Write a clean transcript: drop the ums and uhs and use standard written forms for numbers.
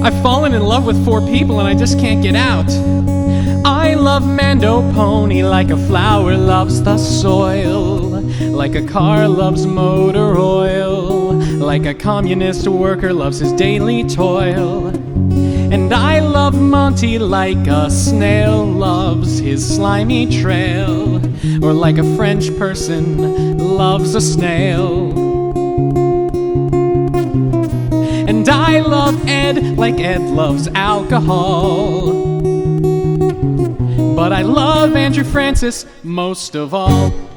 I've fallen in love with 4 people and I just can't get out. I love Mando Pony like a flower loves the soil, like a car loves motor oil, like a communist worker loves his daily toil. And I love Monty like a snail loves his slimy trail, or like a French person loves a snail. And I love Ed like Ed loves alcohol, but I love Andrew Francis most of all.